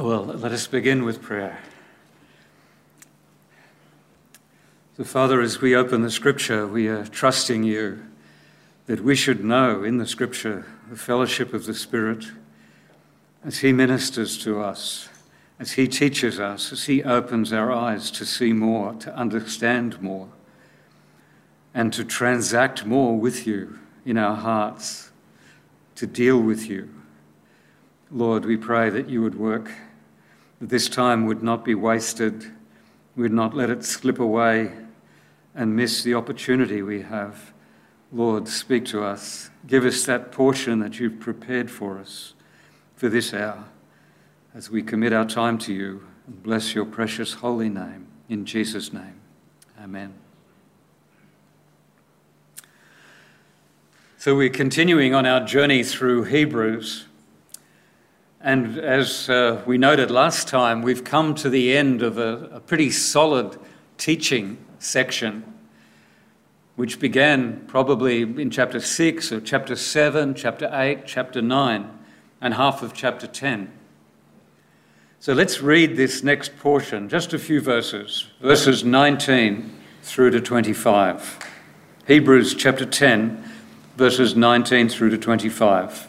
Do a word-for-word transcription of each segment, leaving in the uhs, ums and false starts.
Well, let us begin with prayer. So, Father, as we open the Scripture, we are trusting you that we should know in the Scripture the fellowship of the Spirit as he ministers to us, as he teaches us, as he opens our eyes to see more, to understand more, and to transact more with you in our hearts, to deal with you. Lord, we pray that you would work, that this time would not be wasted, we would not let it slip away and miss the opportunity we have. Lord, speak to us. Give us that portion that you've prepared for us for this hour as we commit our time to you and bless your precious holy name. In Jesus' name, amen. So we're continuing on our journey through Hebrews. And as uh, we noted last time, we've come to the end of a, a pretty solid teaching section, which began probably in chapter six or chapter seven, chapter eight, chapter nine, and half of chapter ten. So let's read this next portion, just a few verses, verses nineteen through to twenty-five. Hebrews chapter ten, verses nineteen through to twenty-five.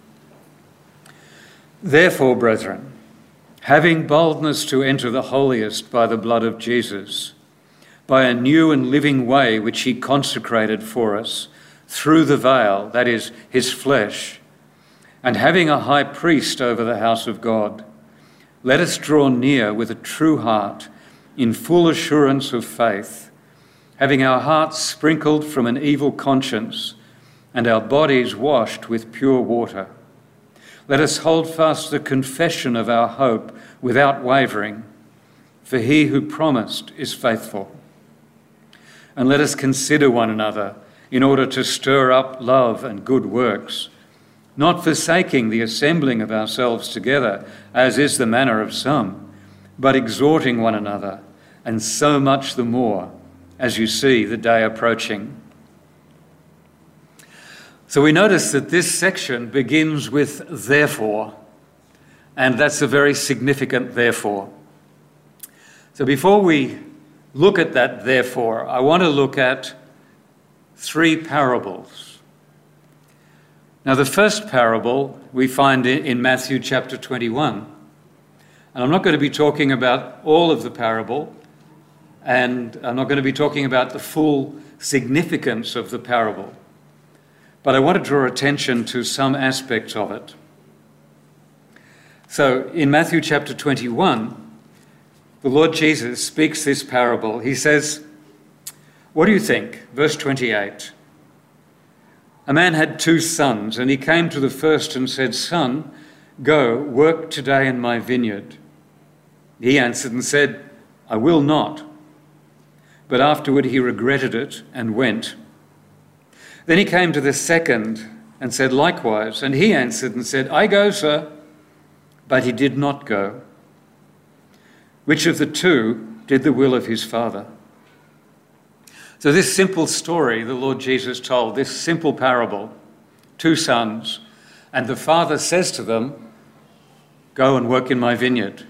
Therefore, brethren, having boldness to enter the holiest by the blood of Jesus, by a new and living way which he consecrated for us, through the veil, that is, his flesh, and having a high priest over the house of God, let us draw near with a true heart, in full assurance of faith, having our hearts sprinkled from an evil conscience, and our bodies washed with pure water. Let us hold fast the confession of our hope without wavering, for he who promised is faithful. And let us consider one another in order to stir up love and good works, not forsaking the assembling of ourselves together, as is the manner of some, but exhorting one another, and so much the more as you see the day approaching. So we notice that this section begins with therefore, and that's a very significant therefore. So before we look at that therefore, I want to look at three parables. Now the first parable we find in Matthew chapter twenty-one, and I'm not going to be talking about all of the parable, and I'm not going to be talking about the full significance of the parable. But I want to draw attention to some aspects of it. So in Matthew chapter twenty-one, the Lord Jesus speaks this parable. He says, what do you think? Verse twenty-eight. A man had two sons, and he came to the first and said, Son, go, work today in my vineyard. He answered and said, I will not. But afterward he regretted it and went. Then he came to the second and said likewise, and he answered and said, I go, sir. But he did not go. Which of the two did the will of his father? So this simple story the Lord Jesus told, this simple parable, two sons, and the father says to them, go and work in my vineyard.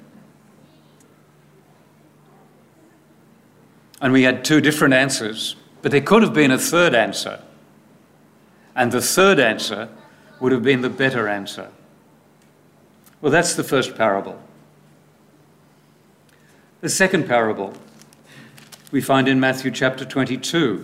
And we had two different answers, but there could have been a third answer. And the third answer would have been the better answer. Well, that's the first parable. The second parable we find in Matthew chapter twenty-two.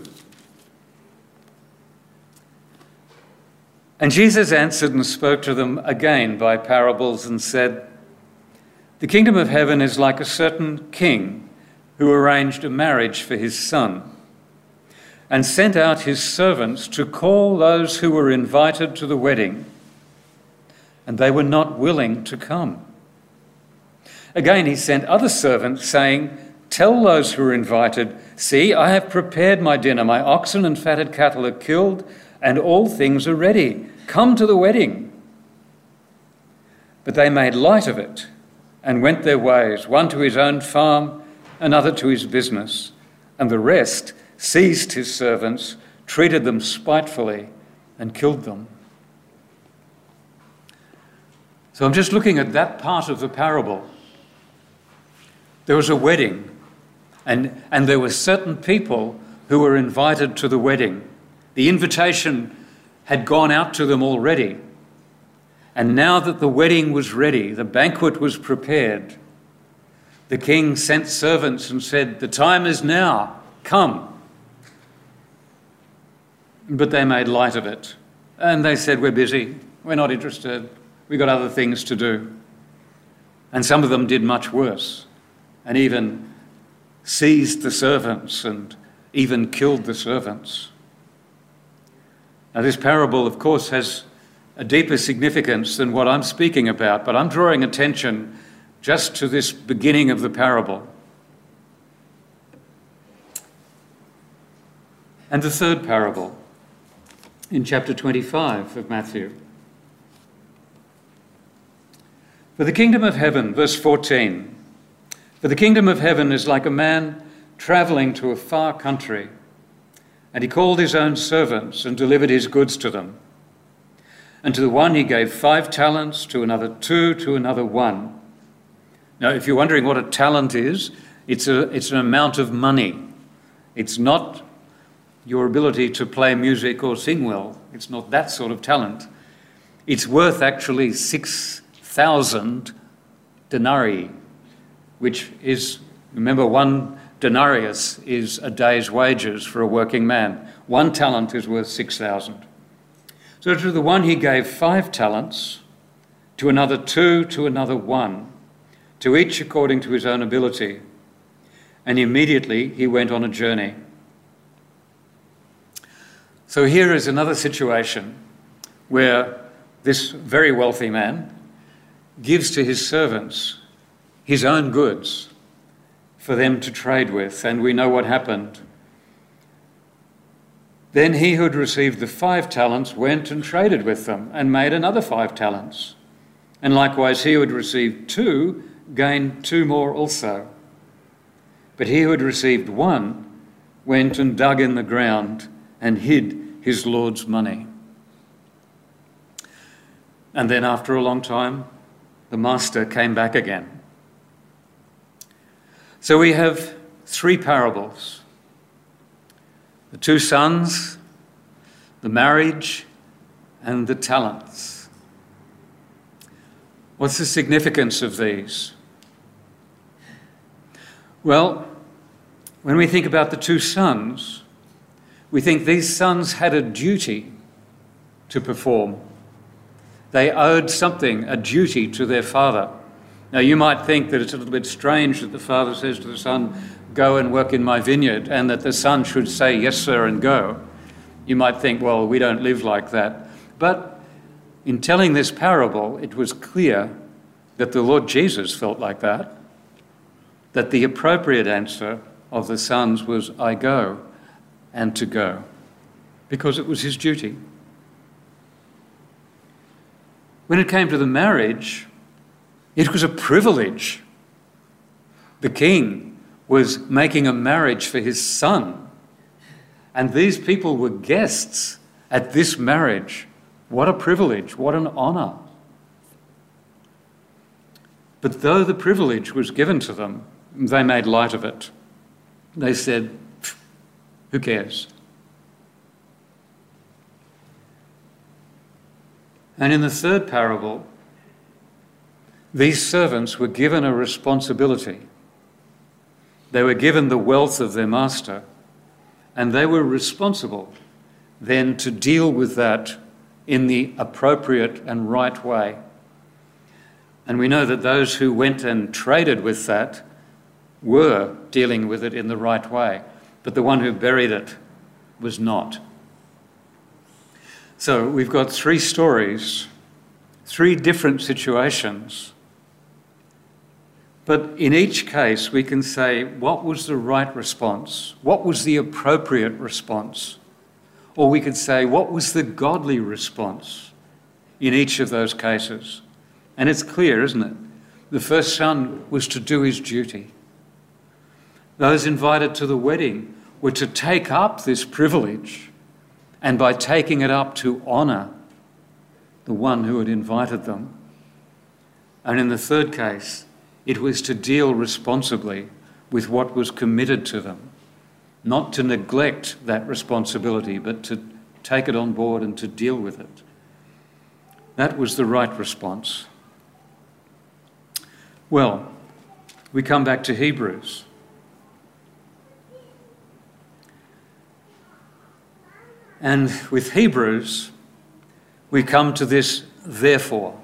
And Jesus answered and spoke to them again by parables and said, the kingdom of heaven is like a certain king who arranged a marriage for his son, and sent out his servants to call those who were invited to the wedding, and they were not willing to come. Again, he sent other servants, saying, tell those who were invited, see, I have prepared my dinner, my oxen and fatted cattle are killed, and all things are ready. Come to the wedding. But they made light of it and went their ways, one to his own farm, another to his business, and the rest seized his servants, treated them spitefully, and killed them. So I'm just looking at that part of the parable. There was a wedding, and, and there were certain people who were invited to the wedding. The invitation had gone out to them already. And now that the wedding was ready, the banquet was prepared, the king sent servants and said, "The time is now, come." But they made light of it. And they said, "We're busy, we're not interested, we've got other things to do." And some of them did much worse, and even seized the servants and even killed the servants. Now, this parable, of course, has a deeper significance than what I'm speaking about, but I'm drawing attention just to this beginning of the parable. And the third parable in chapter twenty-five of Matthew. "For the kingdom of heaven," verse fourteen, "for the kingdom of heaven is like a man travelling to a far country, and he called his own servants and delivered his goods to them. And to the one he gave five talents, to another two, to another one." Now, if you're wondering what a talent is, it's, a, it's an amount of money. It's not your ability to play music or sing well. It's not that sort of talent. It's worth actually six thousand denarii, which is, remember, one denarius is a day's wages for a working man. One talent is worth six thousand. So to the one he gave five talents, to another two, to another one, to each according to his own ability. And immediately he went on a journey. So here is another situation where this very wealthy man gives to his servants his own goods for them to trade with, and we know what happened. Then he who had received the five talents went and traded with them and made another five talents. And likewise he who had received two gained two more also. But he who had received one went and dug in the ground and hid his Lord's money. And then after a long time, the master came back again. So we have three parables: the two sons, the marriage, and the talents. What's the significance of these? Well, when we think about the two sons, we think these sons had a duty to perform. They owed something, a duty to their father. Now, you might think that it's a little bit strange that the father says to the son, "Go and work in my vineyard," and that the son should say, "Yes, sir," and go. You might think, well, we don't live like that. But in telling this parable, it was clear that the Lord Jesus felt like that, that the appropriate answer of the sons was, "I go," and to go, because it was his duty. When it came to the marriage, it was a privilege. The king was making a marriage for his son, and these people were guests at this marriage. What a privilege, what an honour. But though the privilege was given to them, they made light of it. They said, "Who cares?" And in the third parable, these servants were given a responsibility. They were given the wealth of their master, and they were responsible then to deal with that in the appropriate and right way. And we know that those who went and traded with that were dealing with it in the right way, but the one who buried it was not. So we've got three stories, three different situations. But in each case, we can say, what was the right response? What was the appropriate response? Or we could say, what was the godly response in each of those cases? And it's clear, isn't it? The first son was to do his duty. Those invited to the wedding were to take up this privilege, and by taking it up to honour the one who had invited them. And in the third case, it was to deal responsibly with what was committed to them, not to neglect that responsibility, but to take it on board and to deal with it. That was the right response. Well, we come back to Hebrews. And with Hebrews, we come to this therefore.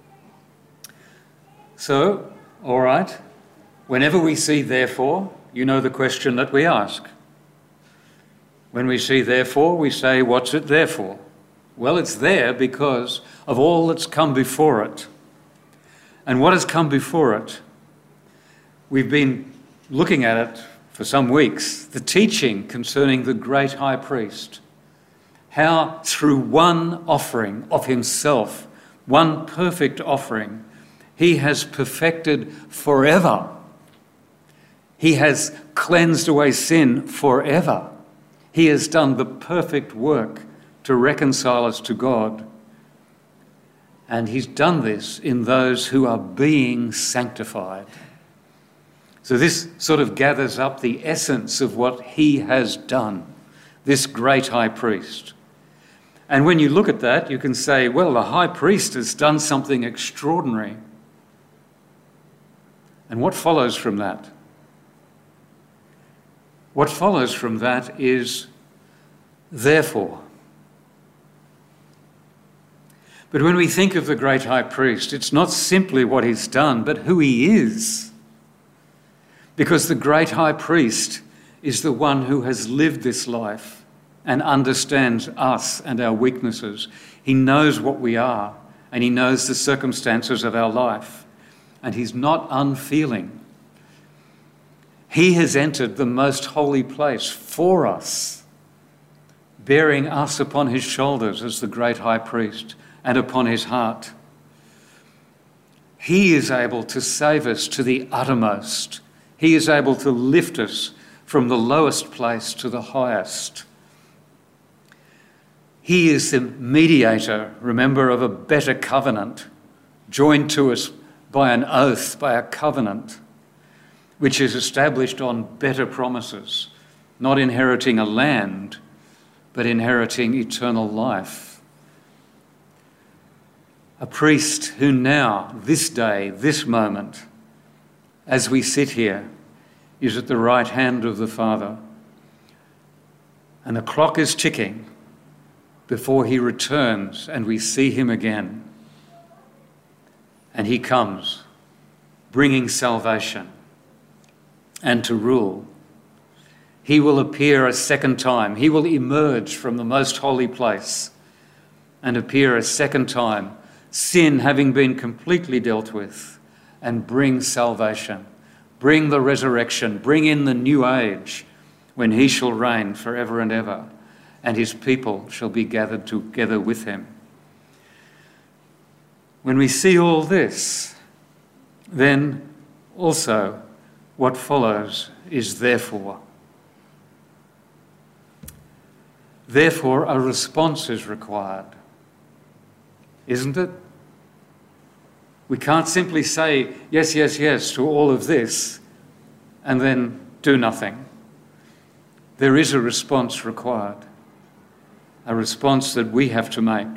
So, all right, whenever we see therefore, you know the question that we ask. When we see therefore, we say, what's it there for? Well, it's there because of all that's come before it. And what has come before it? We've been looking at it for some weeks, the teaching concerning the great high priest. How through one offering of himself, one perfect offering, he has perfected forever. He has cleansed away sin forever. He has done the perfect work to reconcile us to God. And he's done this in those who are being sanctified. So this sort of gathers up the essence of what he has done, this great high priest. And when you look at that, you can say, well, the high priest has done something extraordinary. And what follows from that? What follows from that is, therefore. But when we think of the great high priest, it's not simply what he's done, but who he is. Because the great high priest is the one who has lived this life and understands us and our weaknesses. He knows what we are, and he knows the circumstances of our life, and he's not unfeeling. He has entered the most holy place for us, bearing us upon his shoulders as the great high priest and upon his heart. He is able to save us to the uttermost. He is able to lift us from the lowest place to the highest. He is the mediator, remember, of a better covenant, joined to us by an oath, by a covenant, which is established on better promises, not inheriting a land, but inheriting eternal life. A priest who now, this day, this moment, as we sit here, is at the right hand of the Father. And the clock is ticking before he returns and we see him again. And he comes, bringing salvation and to rule. He will appear a second time. He will emerge from the most holy place and appear a second time, sin having been completely dealt with, and bring salvation, bring the resurrection, bring in the new age when he shall reign forever and ever, and his people shall be gathered together with him. When we see all this, then also what follows is therefore. Therefore, a response is required, isn't it? We can't simply say yes, yes, yes to all of this and then do nothing. There is a response required, a response that we have to make.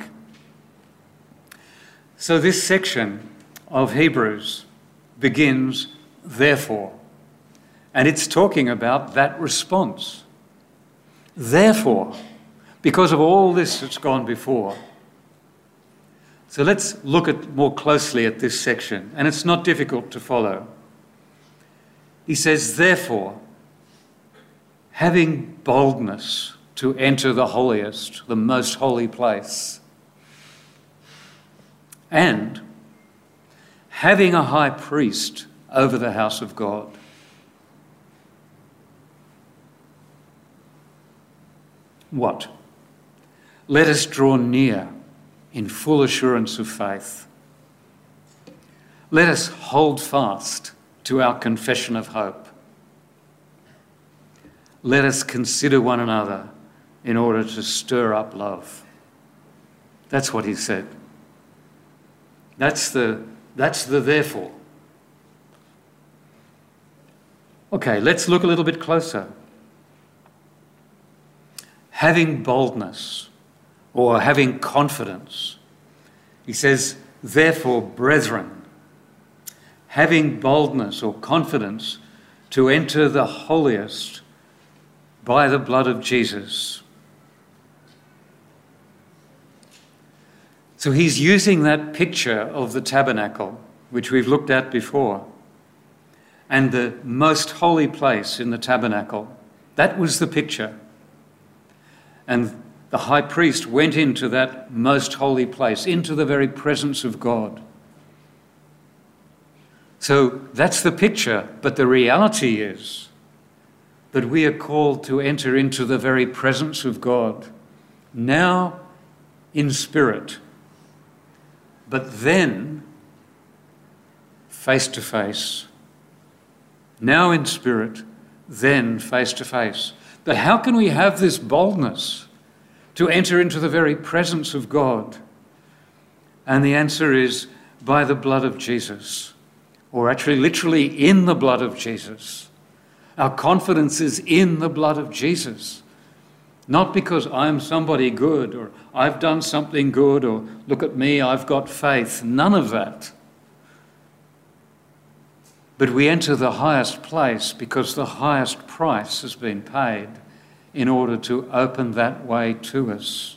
So this section of Hebrews begins, therefore, and it's talking about that response. Therefore, because of all this that's gone before. So let's look at more closely at this section, and it's not difficult to follow. He says, therefore, having boldness to enter the holiest, the most holy place, and having a high priest over the house of God. What? Let us draw near in full assurance of faith. Let us hold fast to our confession of hope. Let us consider one another in order to stir up love. That's what he said. That's the That's the therefore. Okay, let's look a little bit closer. Having boldness or having confidence. He says, therefore, brethren, having boldness or confidence to enter the holiest by the blood of Jesus. So he's using that picture of the tabernacle, which we've looked at before, and the most holy place in the tabernacle. That was the picture. And the high priest went into that most holy place, into the very presence of God. So that's the picture, but the reality is that we are called to enter into the very presence of God, now in spirit, but then face to face. Now in spirit, then face to face. But how can we have this boldness to enter into the very presence of God? And the answer is by the blood of Jesus, or actually literally in the blood of Jesus. Our confidence is in the blood of Jesus, not because I'm somebody good or I've done something good or look at me, I've got faith. None of that. But we enter the highest place because the highest price has been paid in order to open that way to us.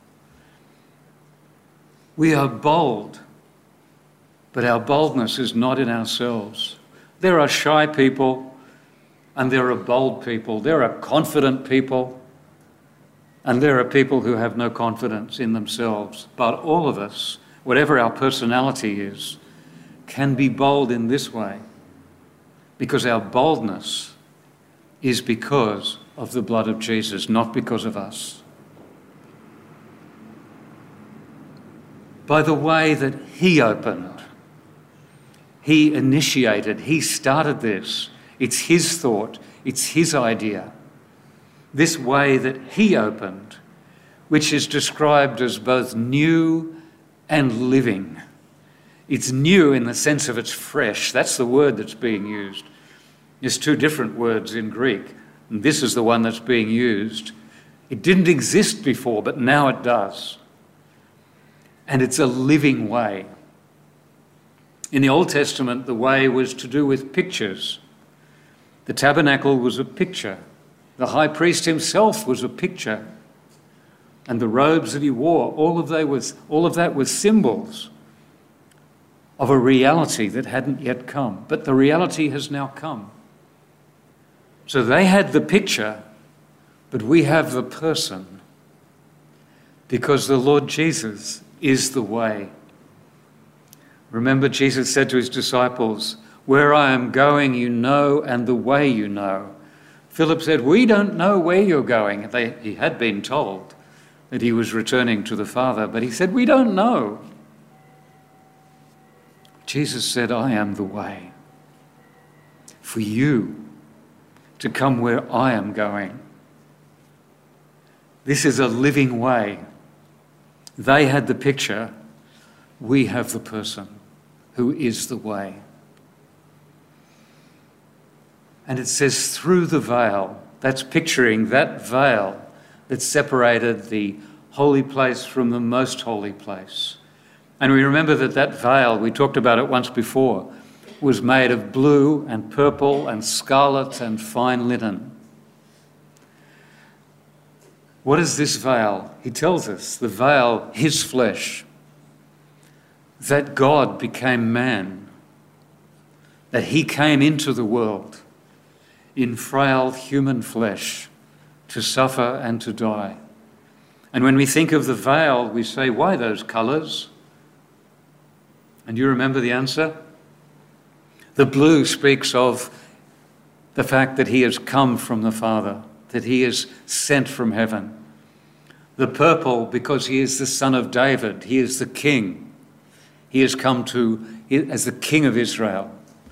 We are bold, but our boldness is not in ourselves. There are shy people and there are bold people. There are confident people and there are people who have no confidence in themselves. But all of us, whatever our personality is, can be bold in this way, because our boldness is because of the blood of Jesus, not because of us. By the way that he opened, he initiated, he started this. It's his thought, it's his idea. This way that he opened, which is described as both new and living. It's new in the sense of it's fresh. That's the word that's being used. There's two different words in Greek, and this is the one that's being used. It didn't exist before, but now it does. And it's a living way. In the Old Testament, the way was to do with pictures. The tabernacle was a picture. The high priest himself was a picture. And the robes that he wore, all of that was, all of that was symbols of a reality that hadn't yet come. But the reality has now come. So they had the picture, but we have the person, because the Lord Jesus is the way. Remember, Jesus said to his disciples, "Where I am going, you know, and the way you know." Philip said, "We don't know where you're going." They, he had been told that he was returning to the Father, but he said, "We don't know." Jesus said, "I am the way for you to come where I am going." This is a living way. They had the picture, we have the person who is the way. And it says through the veil. That's picturing that veil that separated the holy place from the most holy place. And we remember that that veil, we talked about it once before, was made of blue and purple and scarlet and fine linen. What is this veil? He tells us the veil, his flesh, that God became man, that he came into the world in frail human flesh to suffer and to die. And when we think of the veil, we say, why those colours? And you remember the answer? The blue speaks of the fact that he has come from the Father, that he is sent from heaven. The purple, because he is the son of David, he is the king. He has come to as the king of Israel.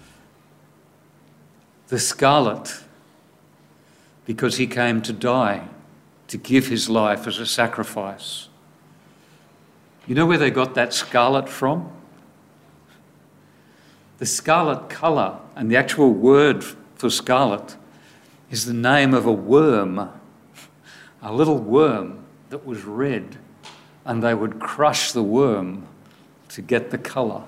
The scarlet, because he came to die, to give his life as a sacrifice. You know where they got that scarlet from? The scarlet colour, and the actual word for scarlet, is the name of a worm, a little worm that was red, and they would crush the worm to get the colour.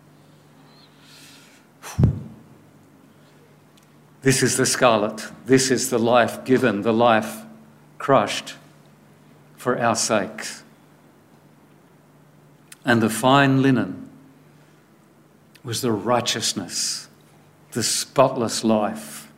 This is the scarlet. This is the life given, the life crushed for our sakes. And the fine linen was the righteousness, the spotless life,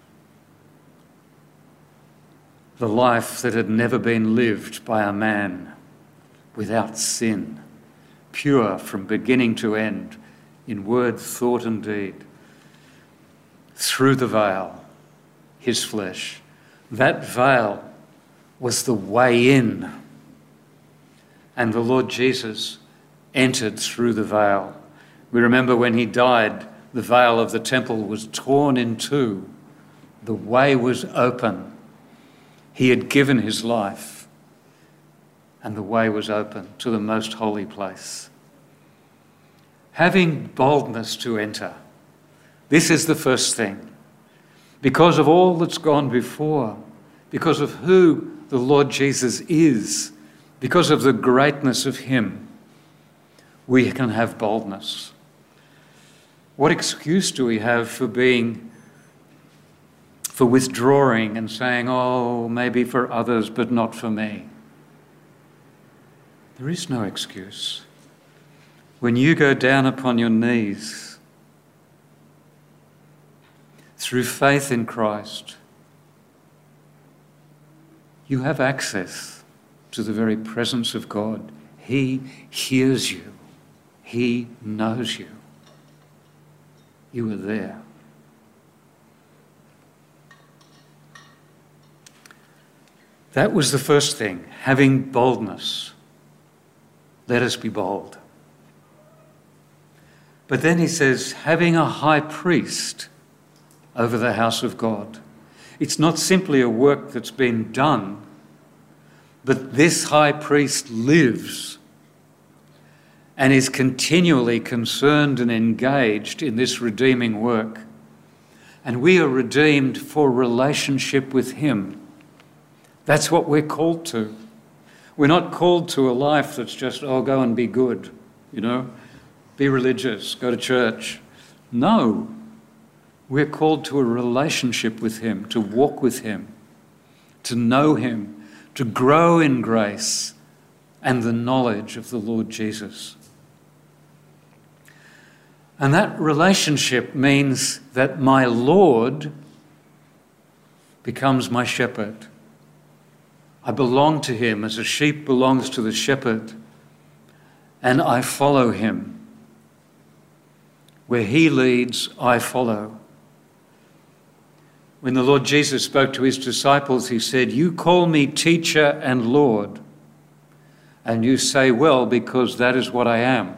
the life that had never been lived by a man without sin, pure from beginning to end, in word, thought and deed. Through the veil, his flesh. That veil was the way in. And the Lord Jesus entered through the veil. We remember when he died, the veil of the temple was torn in two. The way was open. He had given his life, and the way was open to the most holy place. Having boldness to enter. This is the first thing. Because of all that's gone before, because of who the Lord Jesus is, because of the greatness of him, we can have boldness. What excuse do we have for being, for withdrawing and saying, oh, maybe for others, but not for me? There is no excuse. When you go down upon your knees, through faith in Christ, you have access to the very presence of God. He hears you. He knows you. You are there. That was the first thing, having boldness. Let us be bold. But then he says, having a high priest over the house of God. It's not simply a work that's been done, but this high priest lives and is continually concerned and engaged in this redeeming work. And we are redeemed for relationship with him. That's what we're called to. We're not called to a life that's just, oh, go and be good, you know, be religious, go to church. No. We're called to a relationship with him, to walk with him, to know him, to grow in grace and the knowledge of the Lord Jesus. And that relationship means that my Lord becomes my shepherd. I belong to him as a sheep belongs to the shepherd, and I follow him. Where he leads, I follow. When the Lord Jesus spoke to his disciples, he said, you call me teacher and Lord, and you say, well, because that is what I am.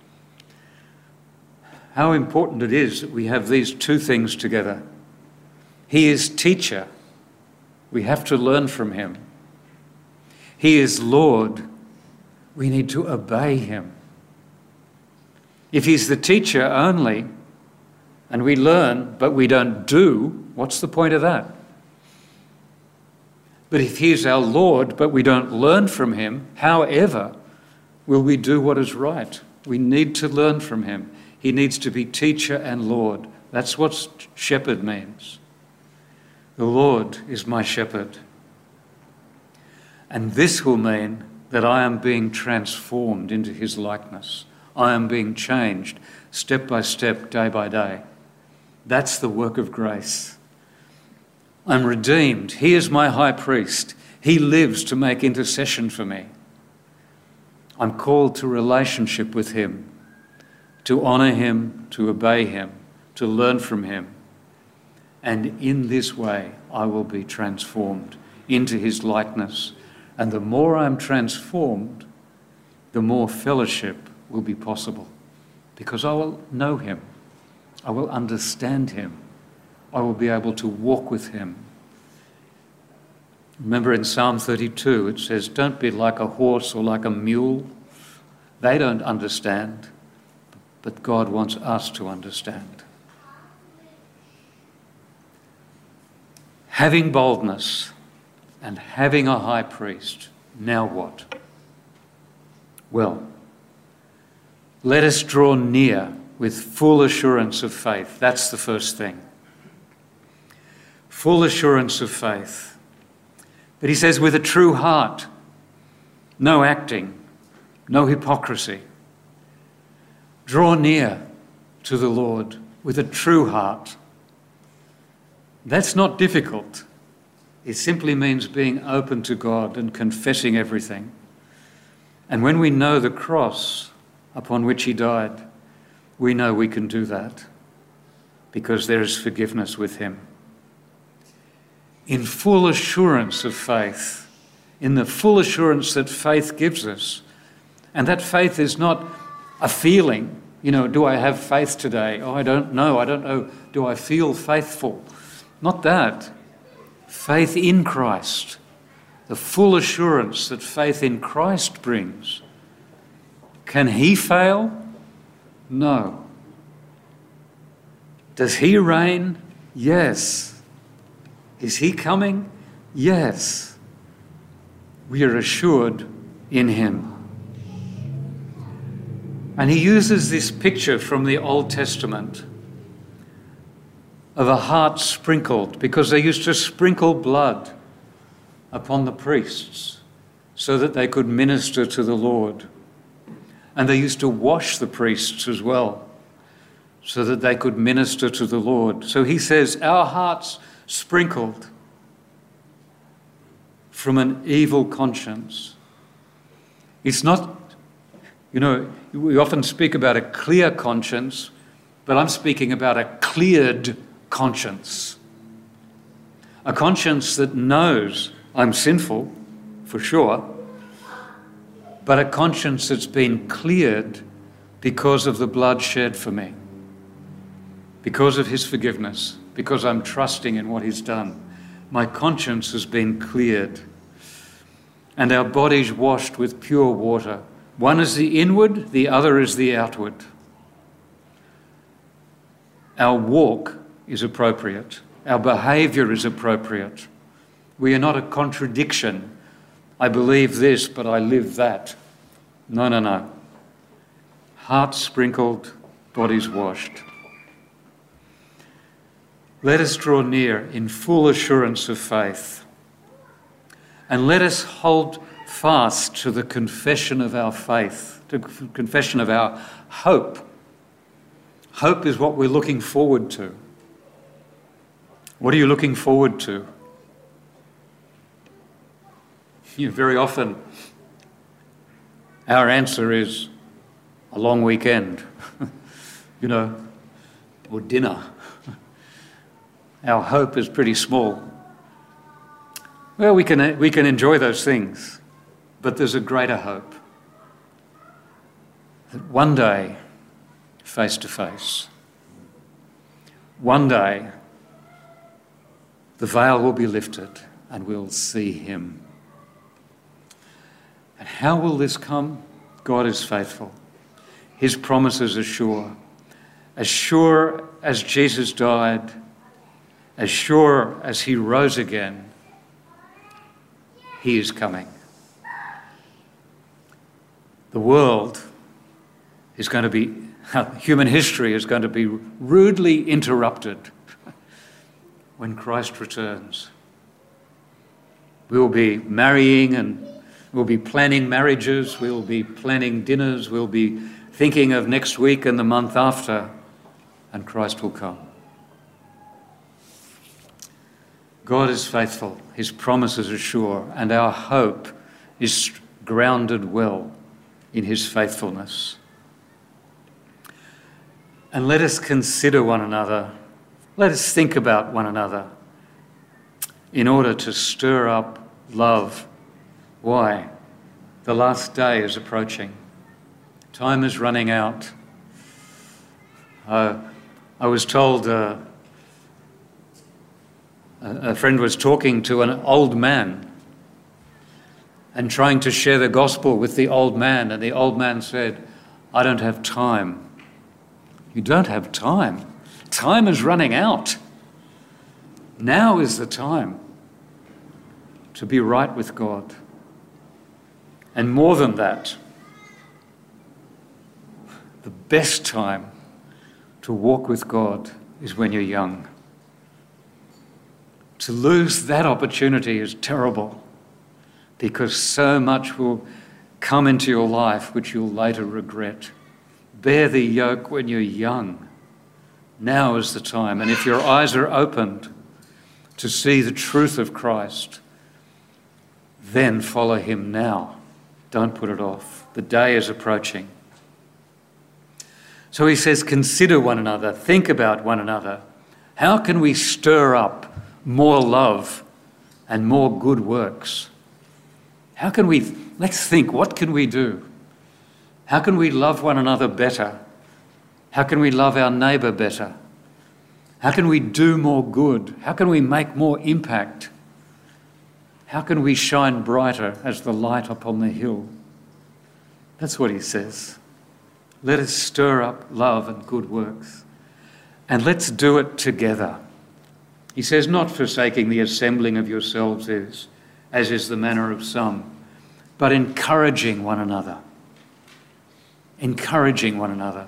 How important it is that we have these two things together. He is teacher. We have to learn from him. He is Lord. We need to obey him. If he's the teacher only, and we learn, but we don't do, what's the point of that? But if he is our Lord, but we don't learn from him, however will we do what is right? We need to learn from him. He needs to be teacher and Lord. That's what shepherd means. The Lord is my shepherd. And this will mean that I am being transformed into his likeness. I am being changed step by step, day by day. That's the work of grace. I'm redeemed. He is my high priest. He lives to make intercession for me. I'm called to relationship with him, to honour him, to obey him, to learn from him. And in this way, I will be transformed into his likeness. And the more I'm transformed, the more fellowship will be possible, because I will know him. I will understand him. I will be able to walk with him. Remember in Psalm thirty-two, it says, don't be like a horse or like a mule. They don't understand, but God wants us to understand. Having boldness and having a high priest, now what? Well, let us draw near with full assurance of faith. That's the first thing. Full assurance of faith. But he says with a true heart, no acting, no hypocrisy. Draw near to the Lord with a true heart. That's not difficult. It simply means being open to God and confessing everything. And when we know the cross upon which he died, we know we can do that because there is forgiveness with him. In full assurance of faith, in the full assurance that faith gives us. And that faith is not a feeling. You know, do I have faith today? Oh, I don't know. I don't know. Do I feel faithful? Not that. Faith in Christ. The full assurance that faith in Christ brings. Can he fail? No. Does he reign? Yes. Is he coming? Yes. We are assured in him. And he uses this picture from the Old Testament of a heart sprinkled, because they used to sprinkle blood upon the priests so that they could minister to the Lord. And they used to wash the priests as well so that they could minister to the Lord. So he says, our hearts sprinkled from an evil conscience. It's not, you know, we often speak about a clear conscience, but I'm speaking about a cleared conscience. A conscience that knows I'm sinful, for sure, but a conscience that's been cleared because of the blood shed for me, because of his forgiveness, because I'm trusting in what he's done. My conscience has been cleared. And our bodies washed with pure water. One is the inward, the other is the outward. Our walk is appropriate. Our behaviour is appropriate. We are not a contradiction. I believe this, but I live that. No, no, no. Hearts sprinkled, bodies washed. Let us draw near in full assurance of faith. And let us hold fast to the confession of our faith, to the confession of our hope. Hope is what we're looking forward to. What are you looking forward to? You know, very often, our answer is a long weekend, you know, or dinner. Our hope is pretty small. Well, we can, we can enjoy those things, but there's a greater hope. That one day, face to face, one day, the veil will be lifted and we'll see him. And how will this come? God is faithful. His promises are sure. As sure as Jesus died, as sure as he rose again, he is coming. The world is going to be, human history is going to be rudely interrupted when Christ returns. We will be marrying and we'll be planning marriages, we'll be planning dinners, we'll be thinking of next week and the month after, and Christ will come. God is faithful, his promises are sure, and our hope is grounded well in his faithfulness. And let us consider one another, let us think about one another in order to stir up love. Why? The last day is approaching. Time is running out. Uh, I was told uh, a friend was talking to an old man and trying to share the gospel with the old man, and the old man said, I don't have time. You don't have time. Time is running out. Now is the time to be right with God. And more than that, the best time to walk with God is when you're young. To lose that opportunity is terrible, because so much will come into your life which you'll later regret. Bear the yoke when you're young. Now is the time. And if your eyes are opened to see the truth of Christ, then follow him now. Don't put it off. The day is approaching. So he says, consider one another, think about one another. How can we stir up more love and more good works? How can we, let's think, what can we do? How can we love one another better? How can we love our neighbour better? How can we do more good? How can we make more impact? How can we shine brighter as the light upon the hill? That's what he says. Let us stir up love and good works, and let's do it together. He says, not forsaking the assembling of yourselves is, as is the manner of some, but encouraging one another. Encouraging one another.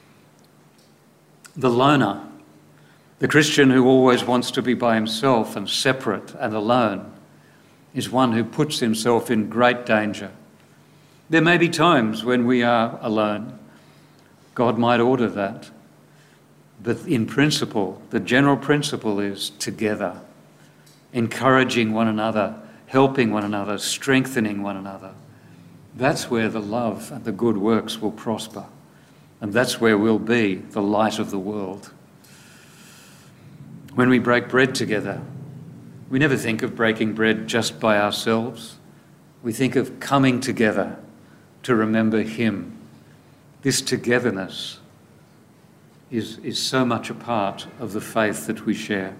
The loner, the Christian who always wants to be by himself and separate and alone, is one who puts himself in great danger. There may be times when we are alone. God might order that. But in principle, the general principle is together, encouraging one another, helping one another, strengthening one another. That's where the love and the good works will prosper. And that's where we'll be the light of the world. When we break bread together, we never think of breaking bread just by ourselves. We think of coming together to remember him. This togetherness is, is so much a part of the faith that we share.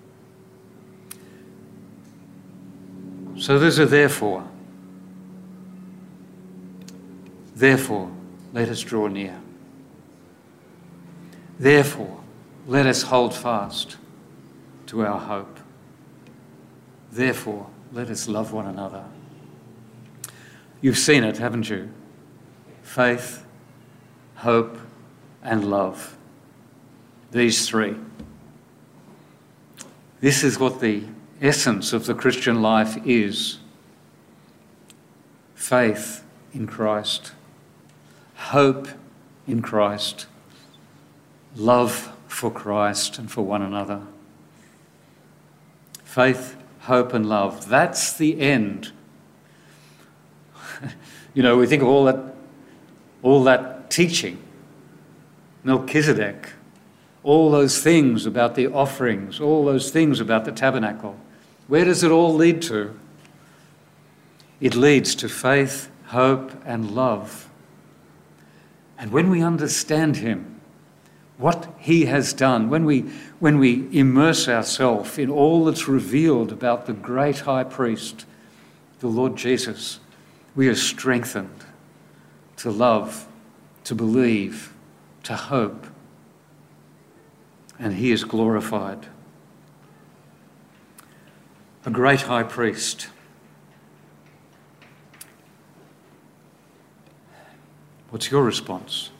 So there's a therefore. Therefore, let us draw near. Therefore, let us hold fast to our hope. Therefore, let us love one another. You've seen it, haven't you? Faith, hope, and love. These three. This is what the essence of the Christian life is. Faith in Christ, hope in Christ, love for Christ and for one another. Faith, hope, and love. That's the end. You know, we think of all that, all that teaching, Melchizedek, all those things about the offerings, all those things about the tabernacle. Where does it all lead to? It leads to faith, hope, and love. And when we understand him, what he has done, when we, when we immerse ourselves in all that's revealed about the great high priest, the Lord Jesus, we are strengthened to love, to believe, to hope, and he is glorified. A great high priest. What's your response?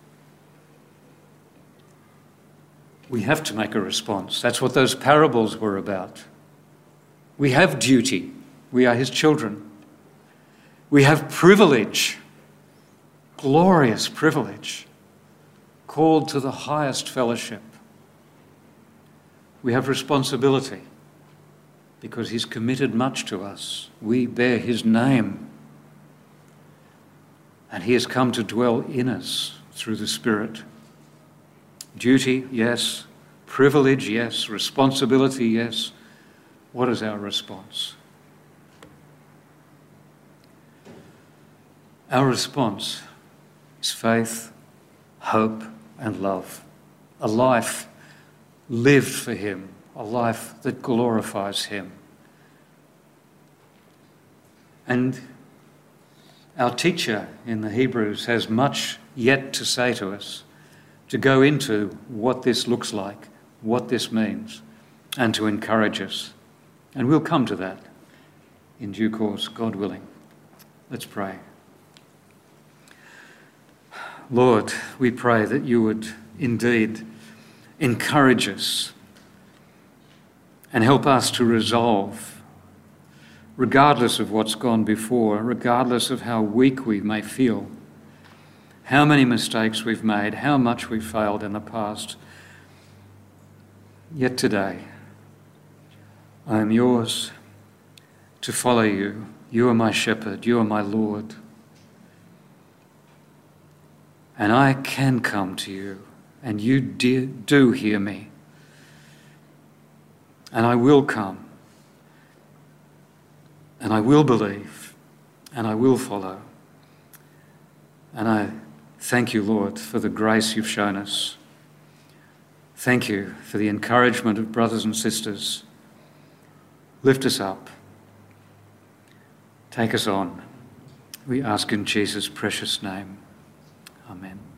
We have to make a response. That's what those parables were about. We have duty. We are his children. We have privilege, glorious privilege, called to the highest fellowship. We have responsibility because he's committed much to us. We bear his name, and he has come to dwell in us through the Spirit. Duty, yes. Privilege, yes. Responsibility, yes. What is our response? Our response is faith, hope, and love. A life lived for him, a life that glorifies him. And our teacher in the Hebrews has much yet to say to us. to go into what this looks like, what this means, and to encourage us. And we'll come to that in due course, God willing. Let's pray. Lord, we pray that you would indeed encourage us and help us to resolve, regardless of what's gone before, regardless of how weak we may feel, how many mistakes we've made, how much we've failed in the past. Yet today, I am yours to follow you. You are my shepherd, you are my Lord. And I can come to you, and you do hear me. And I will come, and I will believe, and I will follow. And I thank you, Lord, for the grace you've shown us. Thank you for the encouragement of brothers and sisters. Lift us up. Take us on. We ask in Jesus' precious name. Amen.